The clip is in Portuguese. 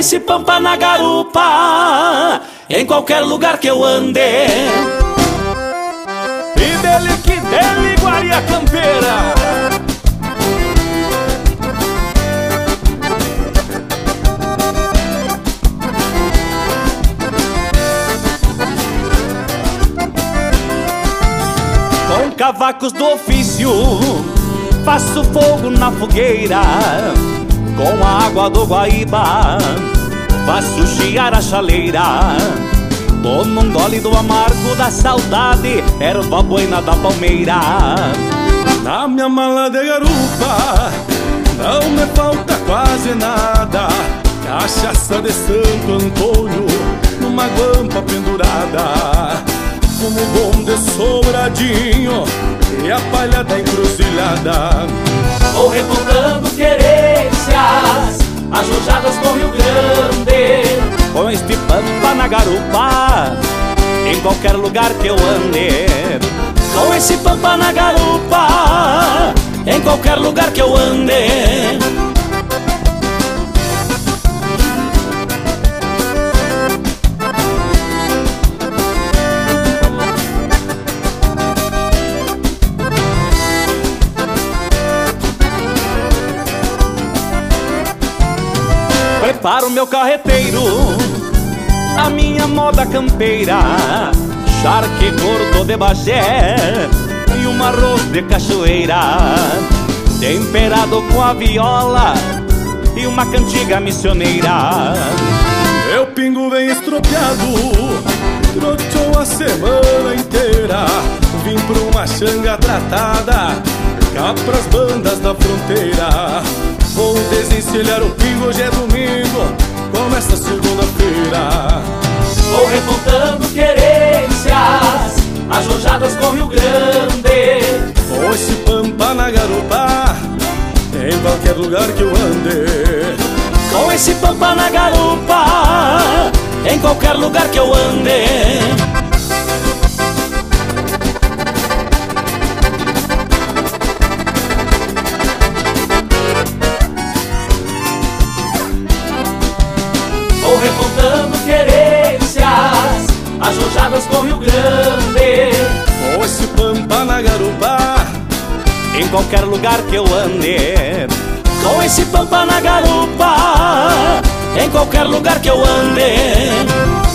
esse pampa na garupa, em qualquer lugar que eu ande. E dele que dele, Guaria Campeira. Com cavacos do ofício faço fogo na fogueira, com a água do Guaíba faço chiar a chaleira. Tomo um gole do amargo da saudade, erva buena da palmeira. Na minha mala de garupa não me falta quase nada. Cachaça de Santo Antônio numa guampa pendurada, fumo bom de Sobradinho e a palha da encruzilhada. Vou recontando querências ajujadas com Rio Grande, com este pampa na garupa, em qualquer lugar que eu ande. com esse pampa na garupa, em qualquer lugar que eu ande. Preparo meu carreteiro, a minha moda campeira, charque gordo de Bagé e um arroz de cachoeira, temperado com a viola e uma cantiga missioneira. Meu pingo vem estropiado, troteou a semana inteira. Vim pra uma xanga tratada, cá pras bandas da fronteira. Vou desencilhar o pingo, hoje é domingo, começa segunda-feira. Vou recontando querências ajujadas com Rio Grande, Com esse pampa na garupa, em qualquer lugar que eu ande. com esse pampa na garupa, em qualquer lugar que eu ande. Vou recontando querências ajujadas com Rio Grande, Com esse pampa na garupa, em qualquer lugar que eu ande. com esse pampa na garupa, em qualquer lugar que eu ande.